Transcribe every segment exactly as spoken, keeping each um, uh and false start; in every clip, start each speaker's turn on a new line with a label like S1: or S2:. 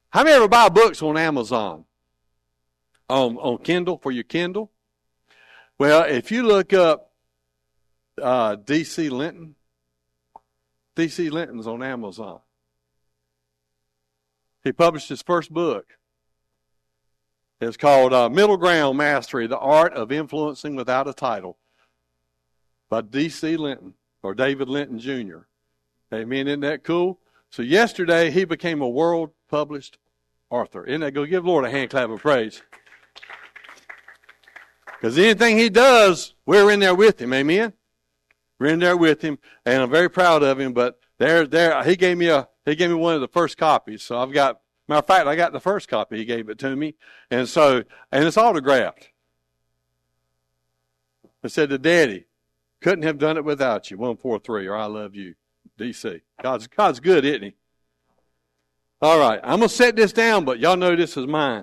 S1: How many ever buy books on Amazon? On, on Kindle, for your Kindle? Well, if you look up uh, D C Linton, D C Linton's on Amazon. He published his first book. It's called uh, Middle Ground Mastery, The Art of Influencing Without a Title by D C Linton, or David Linton Junior Amen. Isn't that cool? So yesterday, he became a world-published author. Isn't that good? Give the Lord a hand clap of praise. Because anything he does, we're in there with him. Amen? We're in there with him, and I'm very proud of him. But there, there, he gave me a, he gave me one of the first copies. So I've got, matter of fact, I got the first copy. He gave it to me, and so, and it's autographed. It said to Daddy, couldn't have done it without you. one four three, or I love you, D C. God's God's good, isn't he? All right, I'm gonna set this down, but y'all know this is mine.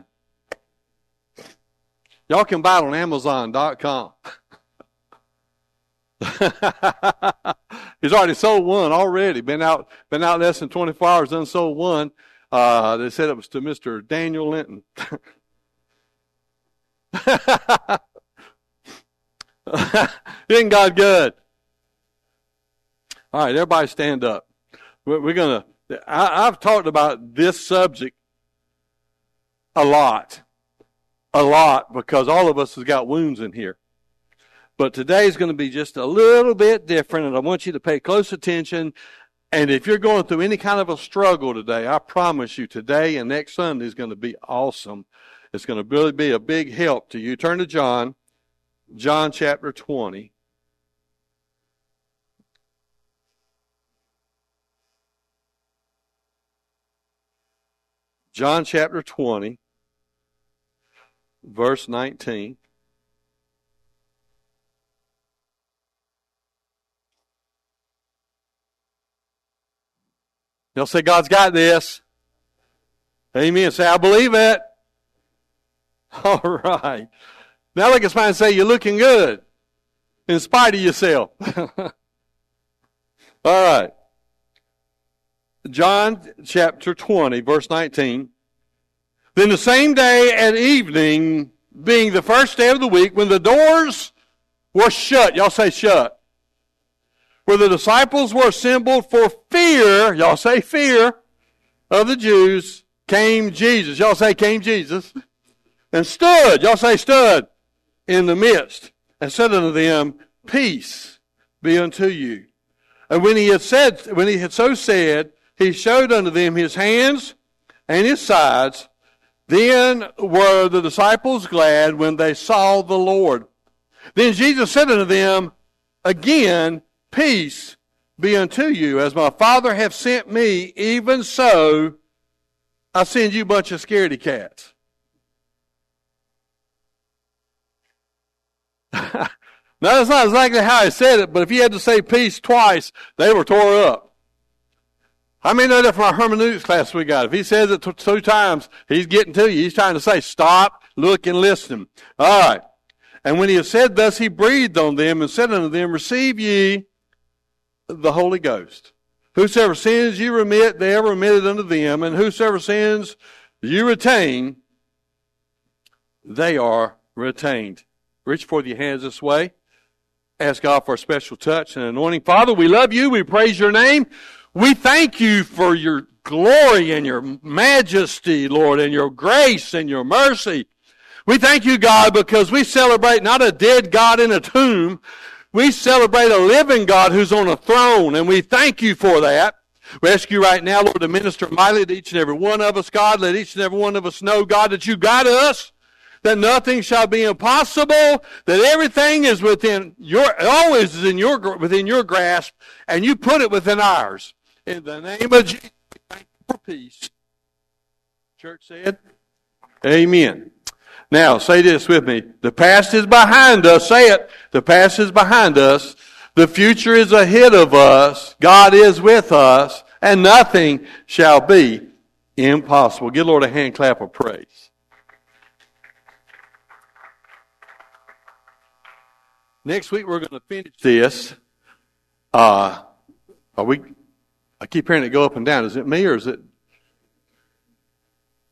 S1: Y'all can buy it on Amazon dot com. He's already sold one already. Been out, been out less than twenty-four hours, unsold one. Uh, they said it was to Mister Daniel Linton. Isn't God good? All right, everybody stand up. We're, we're gonna. I, I've talked about this subject a lot. A lot, because all of us has got wounds in here. But today's going to be just a little bit different, and I want you to pay close attention. And if you're going through any kind of a struggle today, I promise you today and next Sunday is going to be awesome. It's going to really be a big help to you. Turn to John, John chapter twenty. John chapter twenty. Verse nineteen. You'll say, God's got this. Amen. Say, I believe it. All right. Now look at somebody and say, you're looking good in spite of yourself. All right. John chapter twenty, verse nineteen. Then the same day at evening, being the first day of the week, when the doors were shut, y'all say shut, where the disciples were assembled for fear, y'all say fear, of the Jews, came Jesus. Y'all say came Jesus. And stood, y'all say stood, in the midst, and said unto them, peace be unto you. And when he had said, when he had so said, he showed unto them his hands and his sides. Then were the disciples glad when they saw the Lord. Then Jesus said unto them, again, peace be unto you. As my Father hath sent me, even so I send you a bunch of scaredy cats. Now, that's not exactly how he said it, but if he had to say peace twice, they were tore up. I may know that from our hermeneutics class we got. If he says it t- two times, he's getting to you. He's trying to say, stop, look, and listen. All right. And when he had said thus, he breathed on them and said unto them, receive ye the Holy Ghost. Whosoever sins you remit, they are remitted unto them. And whosoever sins you retain, they are retained. Reach forth your hands this way. Ask God for a special touch and anointing. Father, we love you. We praise your name. We thank you for your glory and your majesty, Lord, and your grace and your mercy. We thank you, God, because we celebrate not a dead God in a tomb. We celebrate a living God who's on a throne, and we thank you for that. We ask you right now, Lord, to minister mightily to each and every one of us, God. Let each and every one of us know, God, that you got us, that nothing shall be impossible, that everything is within your, always is in your, within your grasp, and you put it within ours. In the name of Jesus, we thank you for peace. Church said, amen. Now, say this with me. The past is behind us. Say it. The past is behind us. The future is ahead of us. God is with us. And nothing shall be impossible. Give the Lord a hand clap of praise. Next week, we're going to finish this. Uh, are we... I keep hearing it go up and down. Is it me or is it?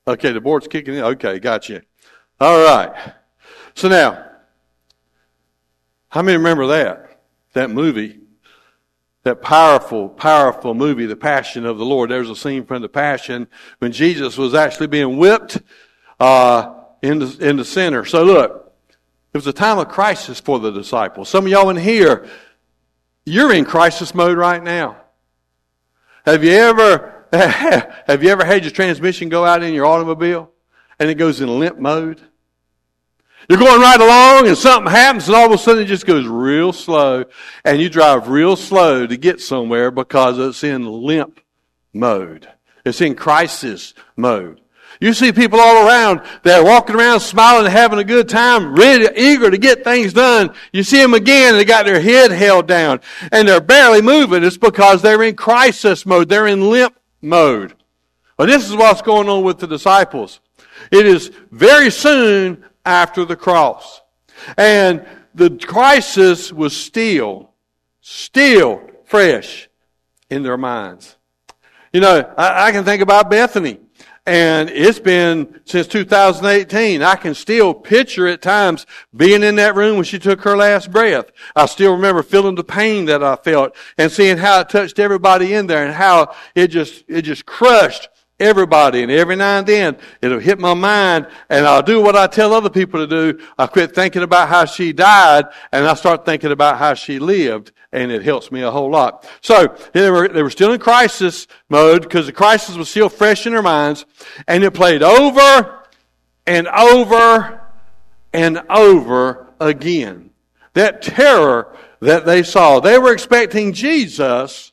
S1: Okay, the board's kicking in. Okay, got you. All right. So now, how many remember that? That movie? That powerful, powerful movie, The Passion of the Lord. There's a scene from The Passion when Jesus was actually being whipped uh, in the, in the center. So look, it was a time of crisis for the disciples. Some of y'all in here, you're in crisis mode right now. Have you ever have you ever had your transmission go out in your automobile and it goes in limp mode? You're going right along and something happens and all of a sudden it just goes real slow and you drive real slow to get somewhere because it's in limp mode. It's in crisis mode. You see people all around, they're walking around smiling and having a good time, ready, eager to get things done. You see them again, and they got their head held down, and they're barely moving. It's because they're in crisis mode. They're in limp mode. Well, this is what's going on with the disciples. It is very soon after the cross. And the crisis was still, still fresh in their minds. You know, I, I can think about Bethany. And it's been since two thousand eighteen. I can still picture at times being in that room when she took her last breath. I still remember feeling the pain that I felt and seeing how it touched everybody in there and how it just, it just crushed everybody. And every now and then it'll hit my mind and I'll do what I tell other people to do. I quit thinking about how she died and I start thinking about how she lived. And it helps me a whole lot. So, they were, they were still in crisis mode because the crisis was still fresh in their minds. And it played over and over and over again. That terror that they saw. They were expecting Jesus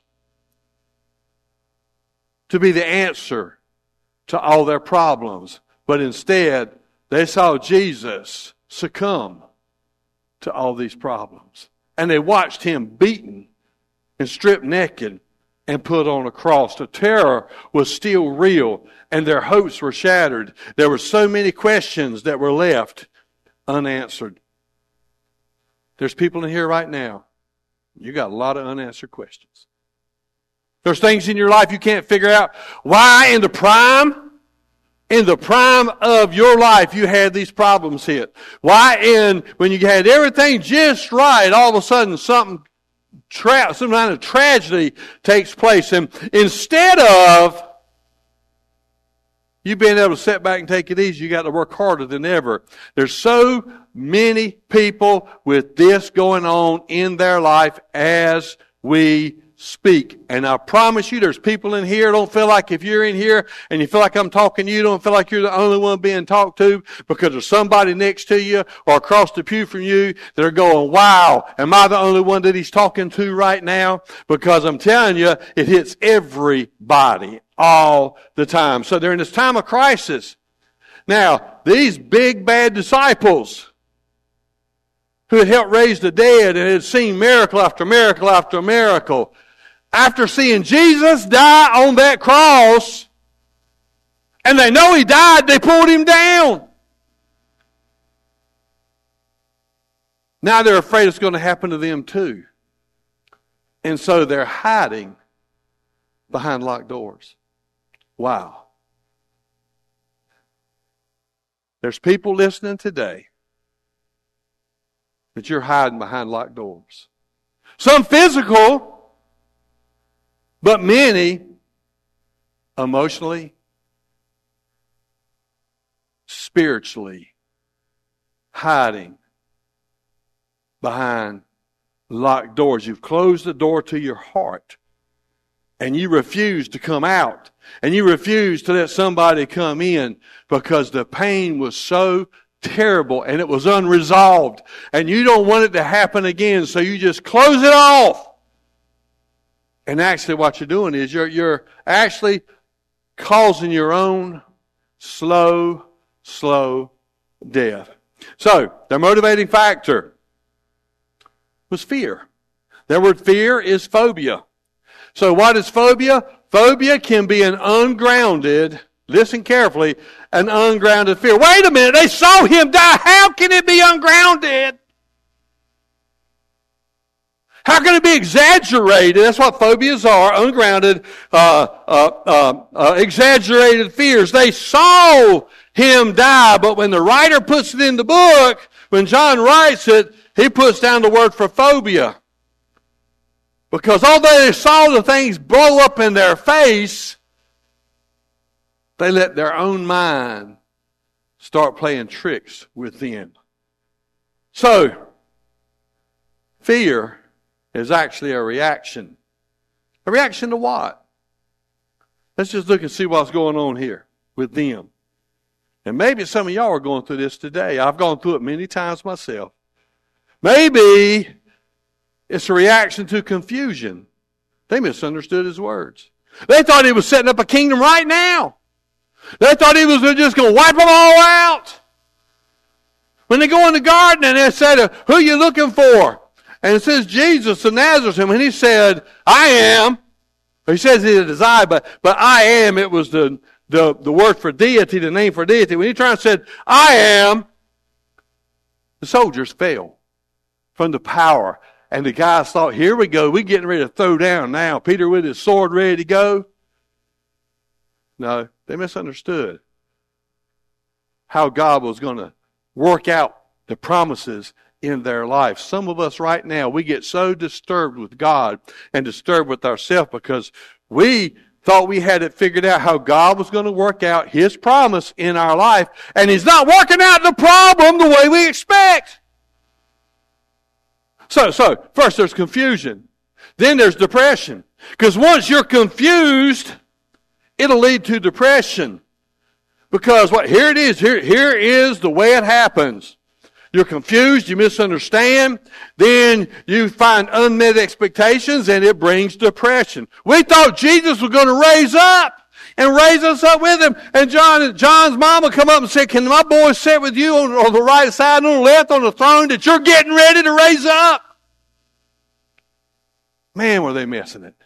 S1: to be the answer to all their problems. But instead, they saw Jesus succumb to all these problems. And they watched him beaten and stripped naked and put on a cross. The terror was still real and their hopes were shattered. There were so many questions that were left unanswered. There's people in here right now. You got a lot of unanswered questions. There's things in your life you can't figure out. Why in the prime In the prime of your life, you had these problems hit? Why in, when you had everything just right, all of a sudden something, tra- some kind of tragedy takes place. And instead of you being able to sit back and take it easy, you got to work harder than ever. There's so many people with this going on in their life as we speak. And I promise you there's people in here don't feel like if you're in here and you feel like I'm talking to you, don't feel like you're the only one being talked to because there's somebody next to you or across the pew from you that are going, wow, am I the only one that he's talking to right now? Because I'm telling you, it hits everybody all the time. So they're in this time of crisis. Now, these big bad disciples who had helped raise the dead and had seen miracle after miracle after miracle, after seeing Jesus die on that cross, and they know he died, they pulled him down. Now they're afraid it's going to happen to them too. And so they're hiding behind locked doors. Wow. There's people listening today that you're hiding behind locked doors. Some physical, but many emotionally, spiritually, hiding behind locked doors. You've closed the door to your heart, and you refuse to come out, and you refuse to let somebody come in because the pain was so terrible and it was unresolved, and you don't want it to happen again, so you just close it off. And actually what you're doing is you're, you're actually causing your own slow, slow death. So, their motivating factor was fear. Their word fear is phobia. So what is phobia? Phobia can be an ungrounded, listen carefully, an ungrounded fear. Wait a minute, they saw him die. How can it be ungrounded? How can it be exaggerated? That's what phobias are, ungrounded, uh, uh, uh, uh, exaggerated fears. They saw him die, but when the writer puts it in the book, when John writes it, he puts down the word for phobia. Because although they saw the things blow up in their face, they let their own mind start playing tricks with them. So, fear is actually a reaction. A reaction to what? Let's just look and see what's going on here with them. And maybe some of y'all are going through this today. I've gone through it many times myself. Maybe it's a reaction to confusion. They misunderstood his words. They thought he was setting up a kingdom right now. They thought he was just going to wipe them all out. When they go in the garden and they said, who are you looking for? And it says Jesus of Nazareth. And when he said, I am, he says it is I, but, but I am, it was the, the, the word for deity, the name for deity. When he turned and said, I am, the soldiers fell from the power. And the guys thought, here we go, we're getting ready to throw down now. Peter with his sword ready to go. No, they misunderstood how God was going to work out the promises in their life. Some of us right now, we get so disturbed with God and disturbed with ourselves because we thought we had it figured out how God was going to work out His promise in our life, and He's not working out the problem the way we expect. So, so first there's confusion. Then there's depression. Because once you're confused, it'll lead to depression. Because what here it is, here, here is the way it happens. You're confused, you misunderstand, then you find unmet expectations, and it brings depression. We thought Jesus was going to raise up and raise us up with Him. And John, John's mama come up and said, can my boy sit with you on, on the right side and on the left on the throne that you're getting ready to raise up? Man, were they missing it.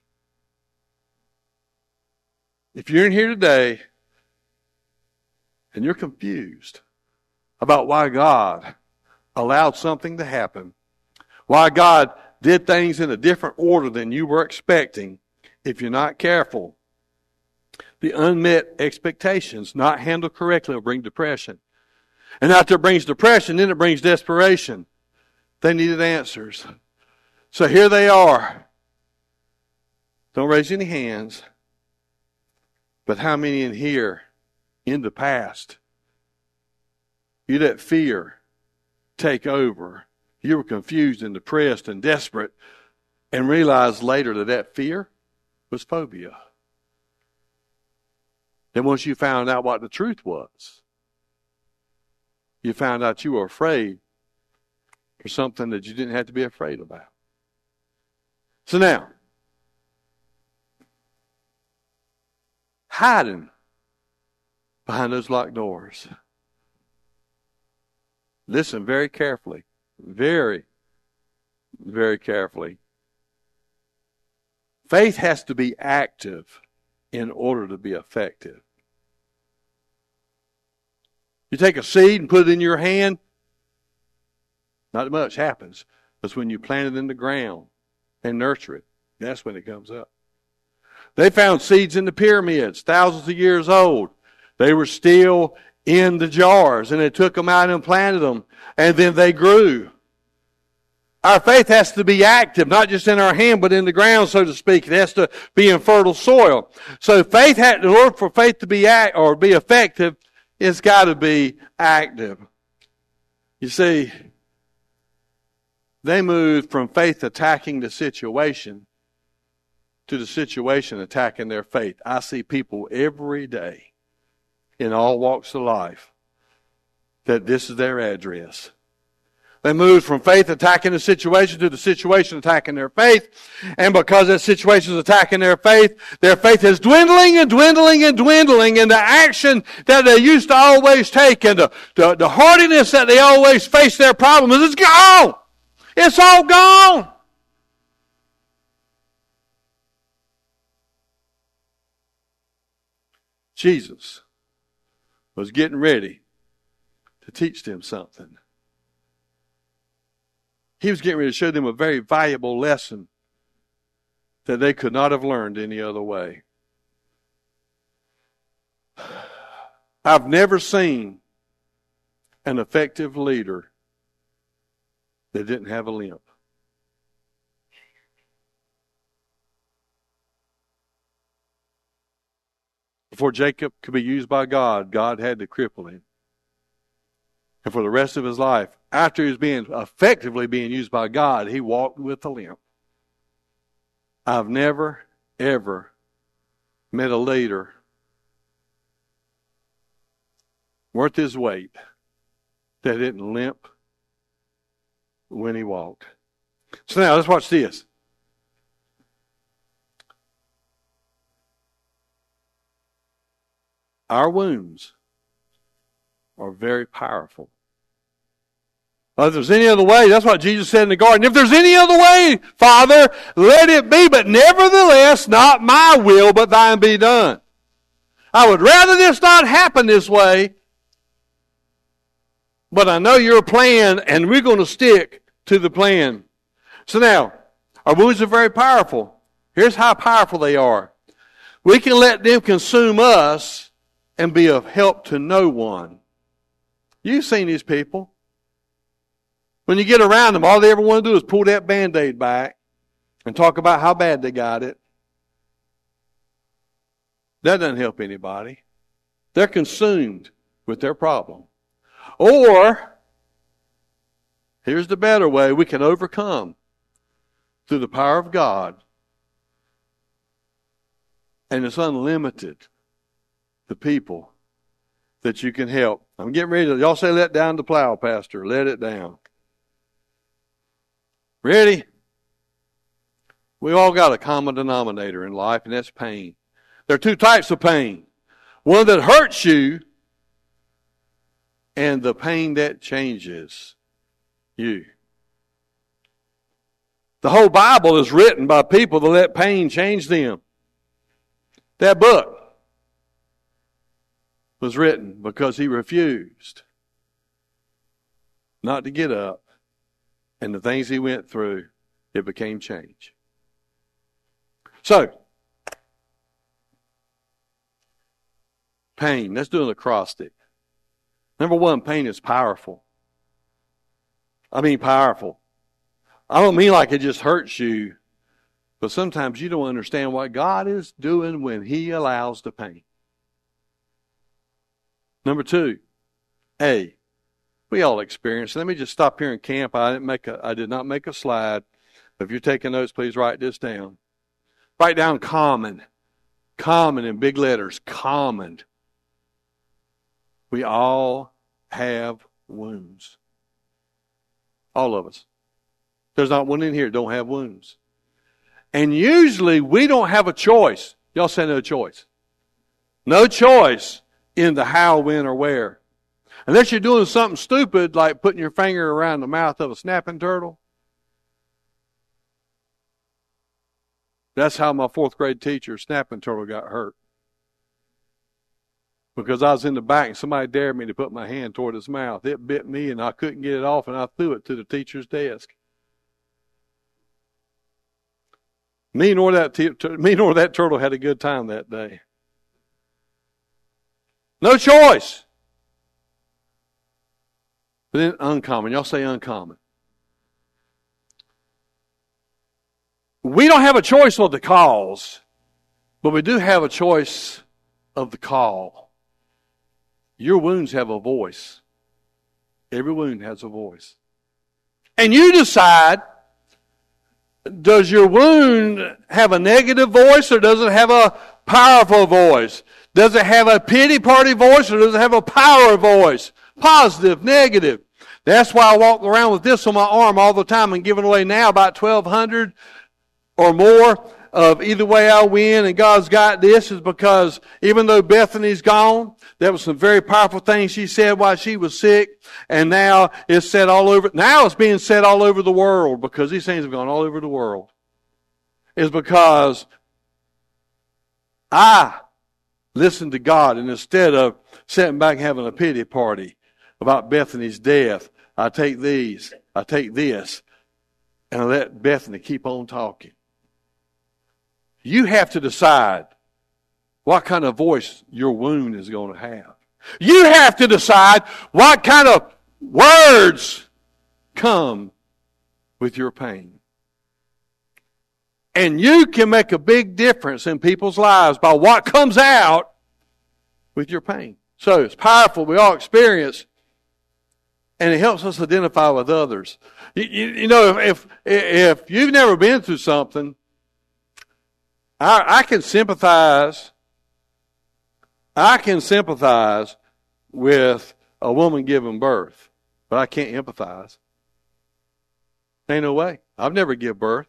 S1: If you're in here today and you're confused about why God allowed something to happen, why God did things in a different order than you were expecting, if you're not careful, the unmet expectations not handled correctly will bring depression. And after it brings depression, then it brings desperation. They needed answers. So here they are. Don't raise any hands. But how many in here, in the past, you let fear take over? You were confused and depressed and desperate and realized later that that fear was phobia. Then once you found out what the truth was, you found out you were afraid for something that you didn't have to be afraid about. So now, hiding behind those locked doors. Listen very carefully. Very, very carefully. Faith has to be active in order to be effective. You take a seed and put it in your hand, not much happens. But when you plant it in the ground and nurture it, that's when it comes up. They found seeds in the pyramids, thousands of years old. They were still in the jars, and they took them out and planted them, and then they grew. Our faith has to be active, not just in our hand, but in the ground, so to speak. It has to be in fertile soil. So faith, had, in order for faith to be act, or be effective, it's got to be active. You see, they moved from faith attacking the situation to the situation attacking their faith. I see people every day in all walks of life that this is their address. They moved from faith attacking the situation to the situation attacking their faith. And because that situation is attacking their faith, their faith is dwindling and dwindling and dwindling. And the action that they used to always take and the, the, the hardiness that they always face their problems, it's gone. It's all gone. Jesus was getting ready to teach them something. He was getting ready to show them a very valuable lesson that they could not have learned any other way. I've never seen an effective leader that didn't have a limp. Before Jacob could be used by God, God had to cripple him. And for the rest of his life, after he was being effectively being used by God, he walked with a limp. I've never, ever met a leader worth his weight that didn't limp when he walked. So now let's watch this. Our wounds are very powerful. Well, if there's any other way, that's what Jesus said in the garden. If there's any other way, Father, let it be, but nevertheless, not my will, but thine be done. I would rather this not happen this way, but I know your plan, and we're going to stick to the plan. So now, our wounds are very powerful. Here's how powerful they are. We can let them consume us and be of help to no one. You've seen these people. When you get around them, all they ever want to do is pull that Band-Aid back and talk about how bad they got it. That doesn't help anybody. They're consumed with their problem. Or, here's the better way, we can overcome through the power of God. And it's unlimited, the people that you can help. I'm getting ready to, y'all say let down the plow, Pastor. Let it down. Ready? We all got a common denominator in life, and that's pain. There are two types of pain. One that hurts you, and the pain that changes you. The whole Bible is written by people that let pain change them. That book was written because he refused not to get up, and the things he went through, it became change. So, pain. Let's do an acrostic. Number one, pain is powerful. I mean powerful. I don't mean like it just hurts you, but sometimes you don't understand what God is doing when he allows the pain. Number two, A, we all experience. Let me just stop here in camp. I didn't make a, I did not make a slide. But if you're taking notes, please write this down. Write down common. Common in big letters. Common. We all have wounds. All of us. There's not one in here that don't have wounds. And usually we don't have a choice. Y'all say no choice. No choice in the how, when, or where. Unless you're doing something stupid like putting your finger around the mouth of a snapping turtle. That's how my fourth grade teacher, snapping turtle, got hurt. Because I was in the back and somebody dared me to put my hand toward his mouth. It bit me and I couldn't get it off and I threw it to the teacher's desk. Me nor that, t- me nor that turtle had a good time that day. No choice. But then uncommon. Y'all say uncommon. We don't have a choice of the cause, but we do have a choice of the call. Your wounds have a voice. Every wound has a voice. And you decide, does your wound have a negative voice or does it have a powerful voice? Does it have a pity party voice or does it have a power voice? Positive, negative. That's why I walk around with this on my arm all the time and giving away now about twelve hundred or more of Either Way I Win and God's Got This, is because even though Bethany's gone, there was some very powerful things she said while she was sick, and now it's said all over, now it's being said all over the world because these things have gone all over the world. Is because I listened to God, and instead of sitting back and having a pity party about Bethany's death, I take these, I take this, and I let Bethany keep on talking. You have to decide what kind of voice your wound is going to have. You have to decide what kind of words come with your pain. And you can make a big difference in people's lives by what comes out with your pain. So it's powerful. We all experience, and it helps us identify with others. You, you, you know, if if you've never been through something, I, I can sympathize. I can sympathize with a woman giving birth, but I can't empathize. Ain't no way. I've never given birth.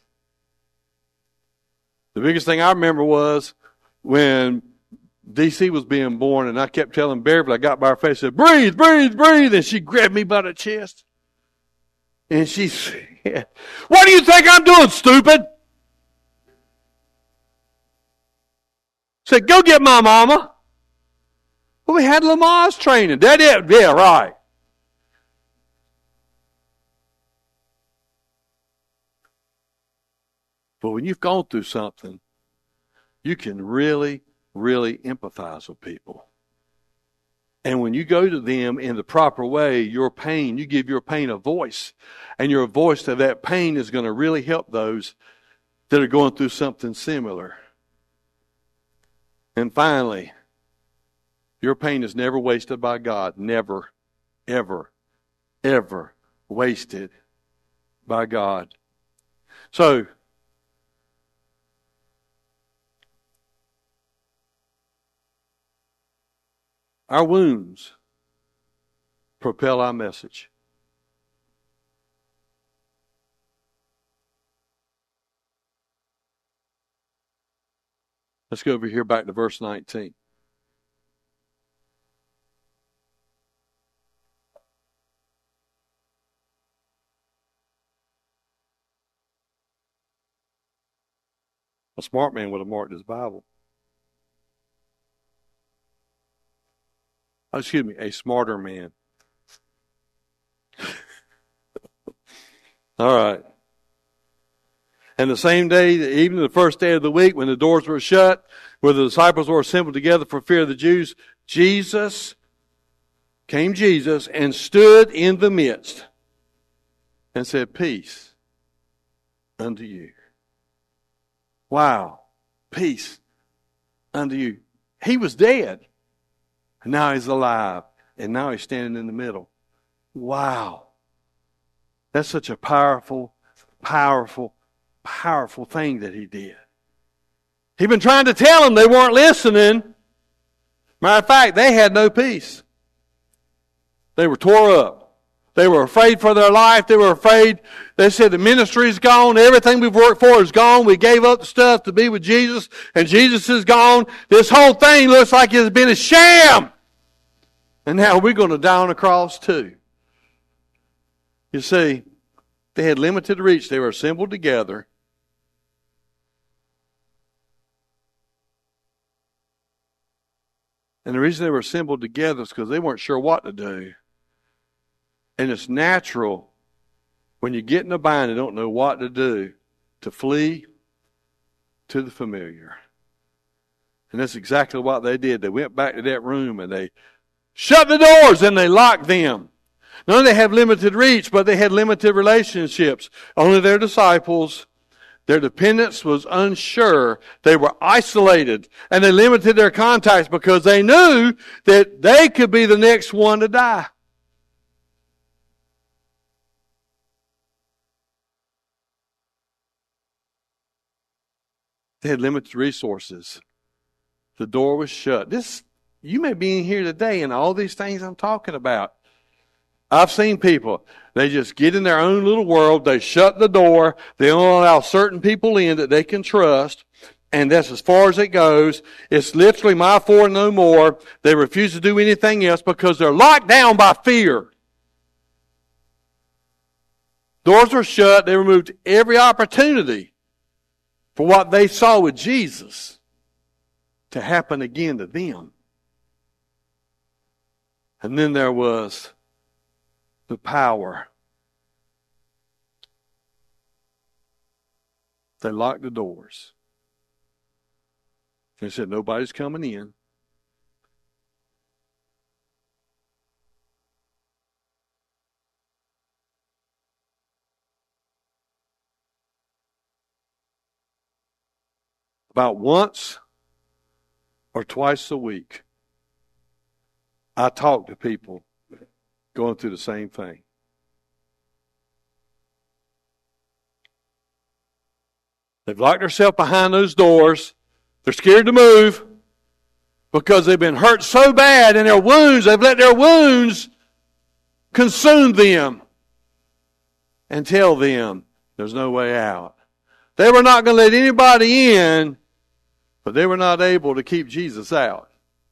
S1: The biggest thing I remember was when D C was being born, and I kept telling Beverly, I got by her face, said, breathe, breathe, breathe, and she grabbed me by the chest. And she said, what do you think I'm doing, stupid? Said, go get my mama. Well, we had Lamaze training. That it? Yeah, right. But when you've gone through something, you can really, really empathize with people. And when you go to them in the proper way, your pain, you give your pain a voice. And your voice to that pain is going to really help those that are going through something similar. And finally, your pain is never wasted by God. Never, ever, ever wasted by God. So, our wounds propel our message. Let's go over here back to verse nineteen. A smart man would have marked his Bible. Oh, excuse me, a smarter man. All right. And the same day, even the first day of the week, when the doors were shut, where the disciples were assembled together for fear of the Jews, Jesus, came Jesus, and stood in the midst and said, peace unto you. Wow. Peace unto you. He was dead. And now he's alive. And now he's standing in the middle. Wow. That's such a powerful, powerful, powerful thing that he did. He'd been trying to tell them, they weren't listening. Matter of fact, they had no peace. They were tore up. They were afraid for their life. They were afraid. They said the ministry's gone. Everything we've worked for is gone. We gave up the stuff to be with Jesus, and Jesus is gone. This whole thing looks like it's been a sham. And now we're going to die on a cross too. You see, they had limited reach. They were assembled together. And the reason they were assembled together is because they weren't sure what to do. And it's natural when you get in a bind and don't know what to do to flee to the familiar. And that's exactly what they did. They went back to that room and they shut the doors and they locked them. Not only they have limited reach, but they had limited relationships. Only their disciples. Their dependence was unsure. They were isolated. And they limited their contacts because they knew that they could be the next one to die. They had limited resources. The door was shut. This, you may be in here today and all these things I'm talking about. I've seen people, they just get in their own little world, they shut the door, they only allow certain people in that they can trust, and that's as far as it goes. It's literally my four and no more. They refuse to do anything else because they're locked down by fear. Doors were shut, they removed every opportunity for what they saw with Jesus to happen again to them. And then there was the power They locked the doors. They said, nobody's coming in. About once or twice a week, I talk to people going through the same thing. They've locked themselves behind those doors. They're scared to move because they've been hurt so bad in their wounds. They've let their wounds consume them and tell them there's no way out. They were not going to let anybody in, but they were not able to keep Jesus out.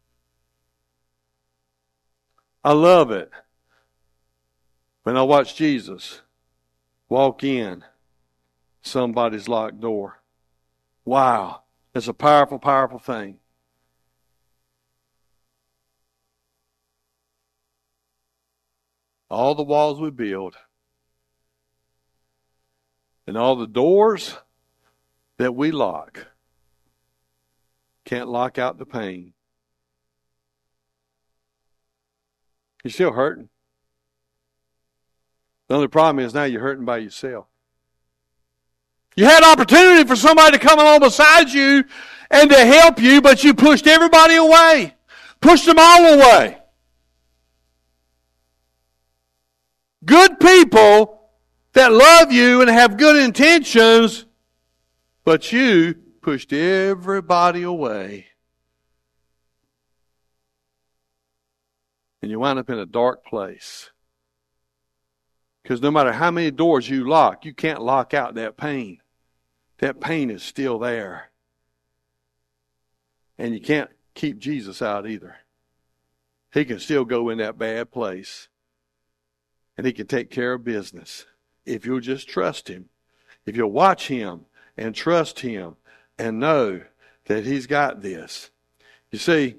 S1: I love it when I watch Jesus walk in somebody's locked door. Wow. It's a powerful, powerful thing. All the walls we build and all the doors that we lock can't lock out the pain. You're still hurting. The only problem is now you're hurting by yourself. You had opportunity for somebody to come along beside you and to help you, but you pushed everybody away. Pushed them all away. Good people that love you and have good intentions, but you pushed everybody away. And you wind up in a dark place. Because no matter how many doors you lock, you can't lock out that pain. That pain is still there. And you can't keep Jesus out either. He can still go in that bad place. And He can take care of business. If you'll just trust Him. If you'll watch Him and trust Him and know that He's got this. You see,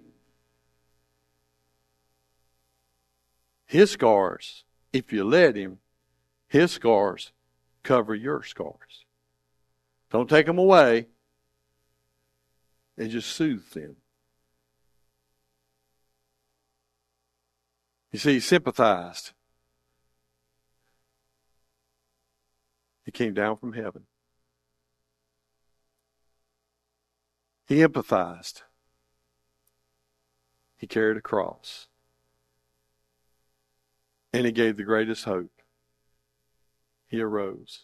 S1: His scars, if you let Him, His scars cover your scars. Don't take them away and just soothe them. You see, He sympathized. He came down from heaven. He empathized. He carried a cross. And He gave the greatest hope. He arose.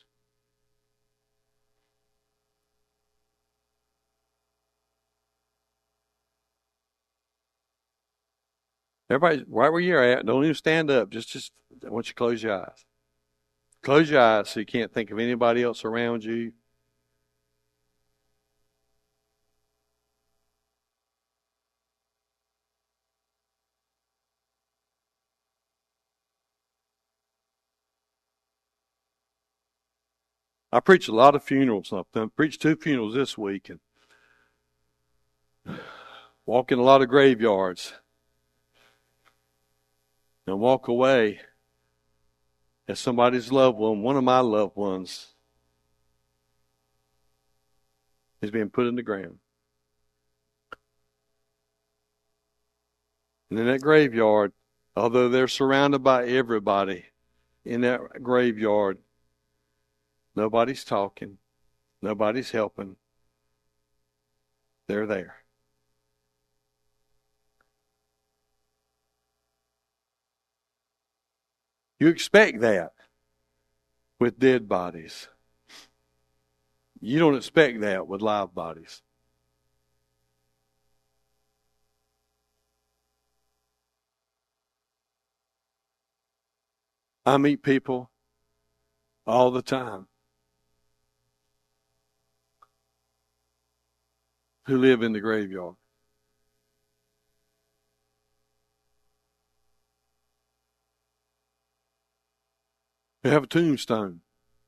S1: Everybody, right where you're at, don't even stand up. Just, just, I want you to close your eyes. Close your eyes so you can't think of anybody else around you. I preach a lot of funerals. I've preached two funerals this week and walk in a lot of graveyards and walk away as somebody's loved one, one of my loved ones, is being put in the ground. And in that graveyard, although they're surrounded by everybody in that graveyard, nobody's talking. Nobody's helping. They're there. You expect that with dead bodies. You don't expect that with live bodies. I meet people all the time who live in the graveyard. Who have a tombstone.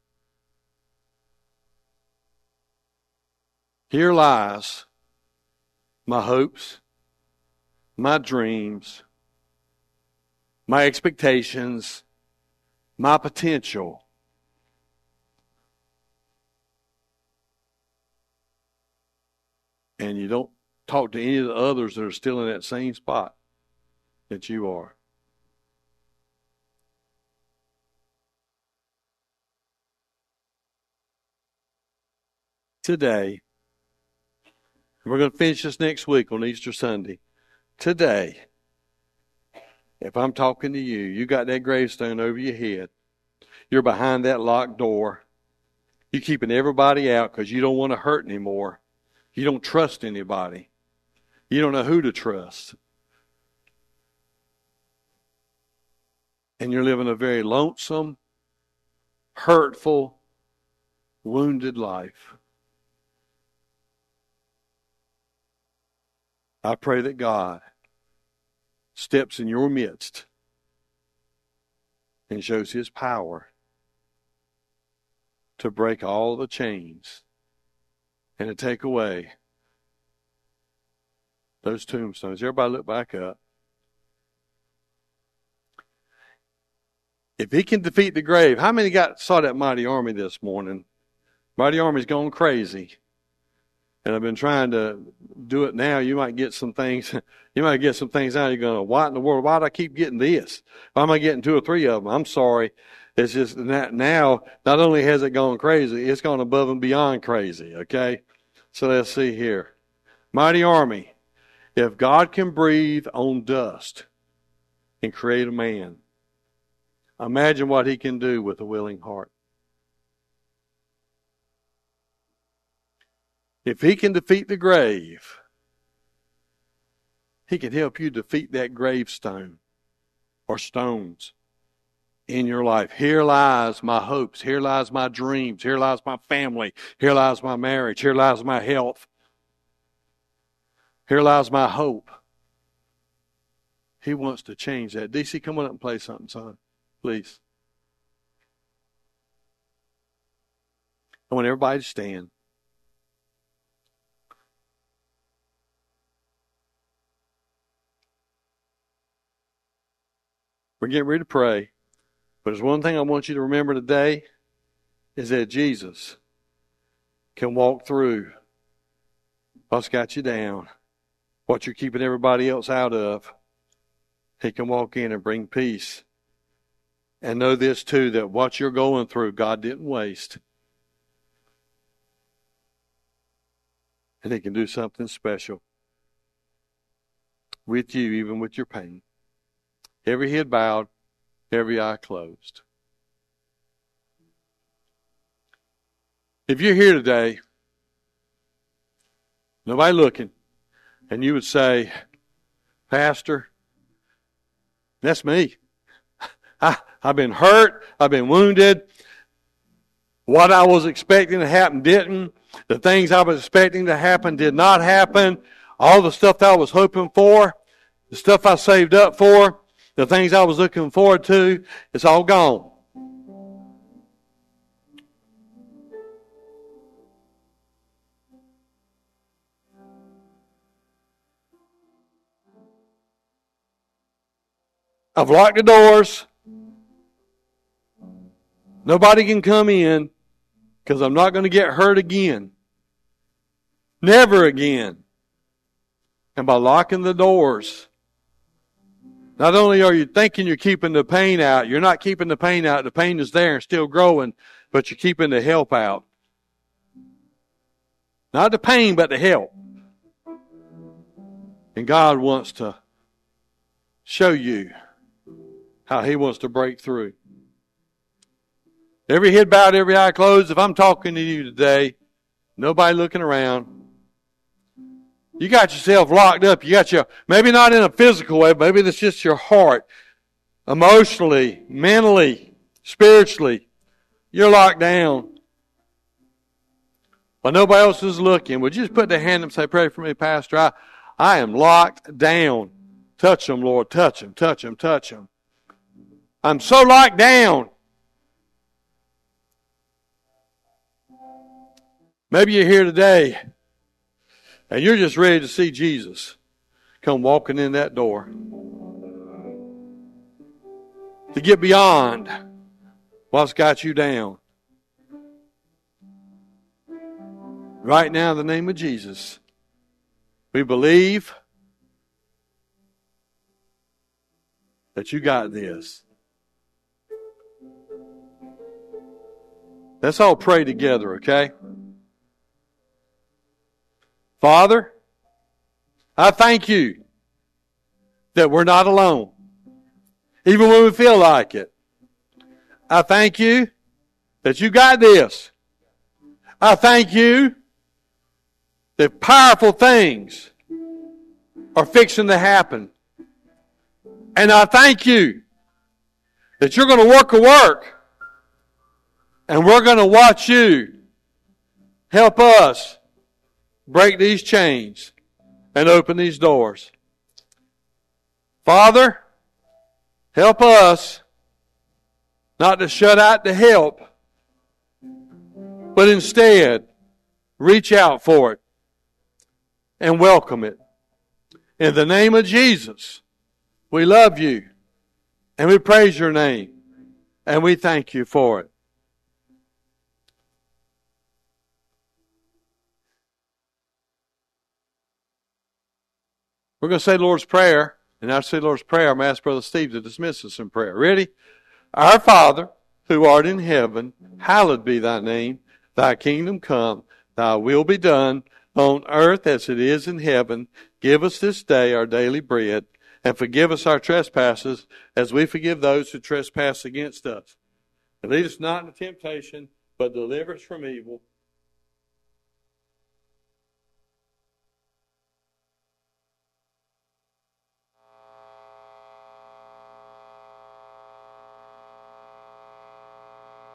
S1: Here lies my hopes, my dreams, my expectations, my potential. And you don't talk to any of the others that are still in that same spot that you are. Today, we're going to finish this next week on Easter Sunday. Today, if I'm talking to you, you got that gravestone over your head. You're behind that locked door. You're keeping everybody out because you don't want to hurt anymore. You don't trust anybody. You don't know who to trust. And you're living a very lonesome, hurtful, wounded life. I pray that God steps in your midst and shows His power to break all the chains and to take away those tombstones. Everybody look back up. If He can defeat the grave, how many got saw that mighty army this morning? Mighty army's gone crazy. And I've been trying to do it now. You might get some things, you might get some things out. You're going, what in the world? Why do I keep getting this? Why am I getting two or three of them? I'm sorry. It's just that now, not only has it gone crazy, it's gone above and beyond crazy, okay? So let's see here. Mighty army. If God can breathe on dust and create a man, imagine what He can do with a willing heart. If He can defeat the grave, He can help you defeat that gravestone or stones in your life. Here lies my hopes. Here lies my dreams. Here lies my family. Here lies my marriage. Here lies my health. Here lies my hope. He wants to change that. D C, come on up and play something, son. Please. I want everybody to stand. We're getting ready to pray. But there's one thing I want you to remember today is that Jesus can walk through what's got you down, what you're keeping everybody else out of. He can walk in and bring peace. And know this too, that what you're going through, God didn't waste. And He can do something special with you, even with your pain. Every head bowed, every eye closed. If you're here today, nobody looking, and you would say, Pastor, that's me. I, I've been hurt. I've been wounded. What I was expecting to happen didn't. The things I was expecting to happen did not happen. All the stuff that I was hoping for, the stuff I saved up for, the things I was looking forward to, it's all gone. I've locked the doors. Nobody can come in because I'm not going to get hurt again. Never again. And by locking the doors, not only are you thinking you're keeping the pain out, you're not keeping the pain out. The pain is there and still growing, but you're keeping the help out. Not the pain, but the help. And God wants to show you how He wants to break through. Every head bowed, every eye closed. If I'm talking to you today, nobody looking around. You got yourself locked up. You got your, maybe not in a physical way, maybe it's just your heart. Emotionally, mentally, spiritually. You're locked down. But nobody else is looking. Would you just put their hand up and say, pray for me, Pastor? I, I am locked down. Touch them, Lord. Touch them, touch them, touch them. I'm so locked down. Maybe you're here today and you're just ready to see Jesus come walking in that door. To get beyond what's got you down. Right now, in the name of Jesus, We believe that you got this. Let's all pray together, okay? Father, I thank you that we're not alone, even when we feel like it. I thank you that you got this. I thank you that powerful things are fixing to happen. And I thank you that you're going to work a work, and we're going to watch you help us break these chains and open these doors. Father, help us not to shut out the help, but instead reach out for it and welcome it. In the name of Jesus, we love you and we praise your name and we thank you for it. We're going to say the Lord's Prayer, and after say the Lord's Prayer, I'm going to ask Brother Steve to dismiss us in prayer. Ready? Our Father, who art in heaven, hallowed be thy name. Thy kingdom come, thy will be done, on earth as it is in heaven. Give us this day our daily bread, and forgive us our trespasses, as we forgive those who trespass against us. And lead us not into temptation, but deliver us from evil.